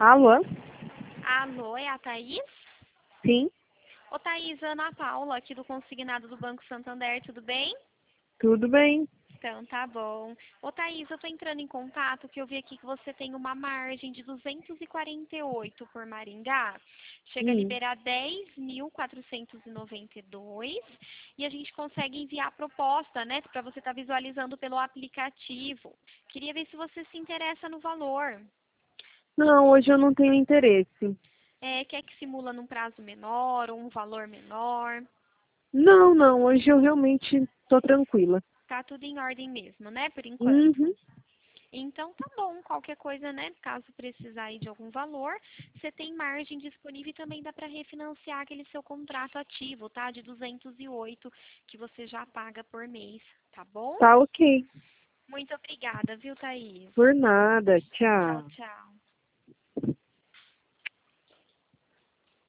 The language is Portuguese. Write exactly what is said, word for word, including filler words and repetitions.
Alô? Alô, é a Thaís? Sim, Ô Thaís, Ana Paula, aqui do Consignado do Banco Santander, tudo bem? tudo bem. Então, tá bom. Ô Thaís, eu tô entrando em contato que eu vi aqui que você tem uma margem de duzentos e quarenta e oito por Maringá. Chega a Hum. liberar dez mil quatrocentos e noventa e dois e a gente consegue enviar a proposta, né, para você estar visualizando pelo aplicativo. Queria ver se você se interessa no valor. Não, hoje eu não tenho interesse. É, quer que simula num prazo menor ou um valor menor? Não, não, hoje eu realmente tô tranquila. Tá tudo em ordem mesmo, né, por enquanto. Uhum. Então tá bom, qualquer coisa, né, caso precisar aí de algum valor, você tem margem disponível e também dá para refinanciar aquele seu contrato ativo, tá? De duzentos e oito que você já paga por mês, tá bom? Tá ok. Muito obrigada, viu, Thaís? Por nada. Tchau, Tchau. tchau.